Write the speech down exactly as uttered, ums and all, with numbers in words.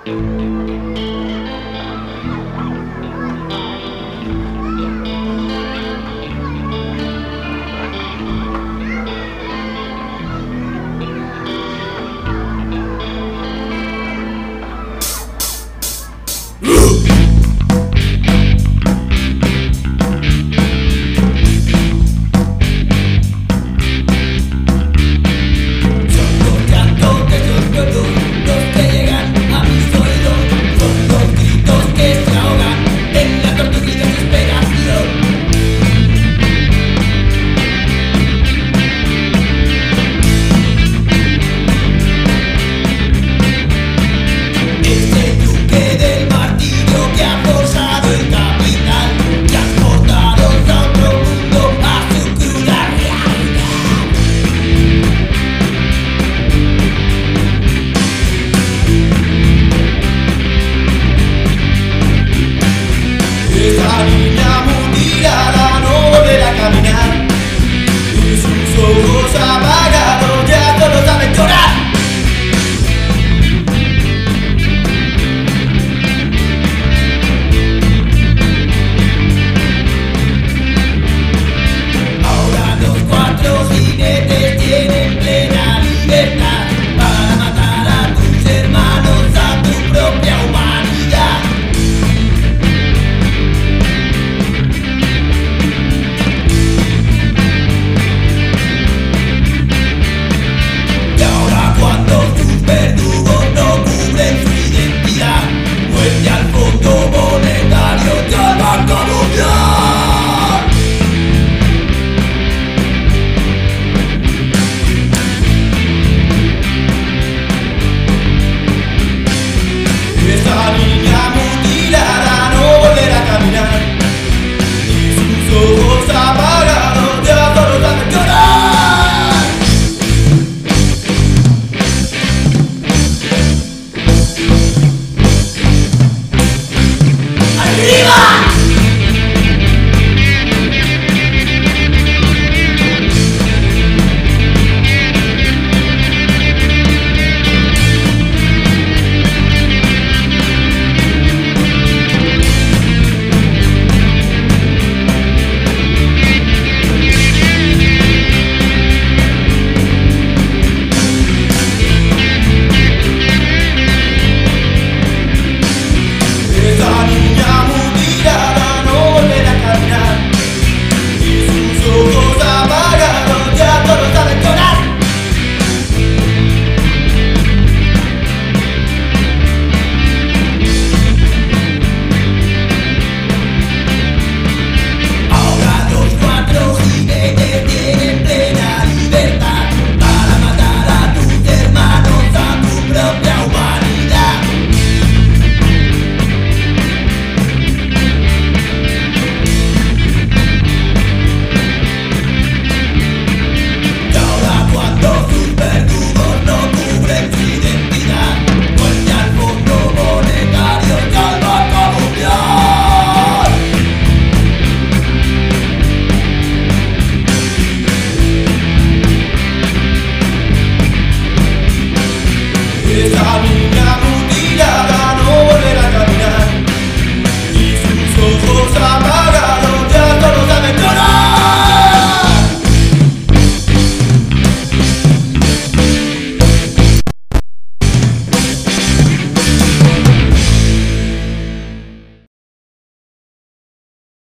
Esa niña mutilada no volverá a caminar y sus ojos apagados ya solo saben llorar. Ahora los cuatro jinetes tienen plena libertad para matar a tus hermanos, a tu propia humanidad. Verdugos no cubren su identidad. Vuelve al Fondo Monetario y al Banco Mundial. Esa niña mutilada no volverá a caminar y sus ojos apagados ya solo saben llorar. Esa niña mutilada no volverá a caminar y sus ojos apagados ya todos saben llorar. Ahora los cuatro jinetes tienen plena libertad para matar a tus hermanos, a tu propia humanidad. Sus verdugos no cubren su identidad. Vuelve al Fondo Monetario y al Banco Mundial. Esa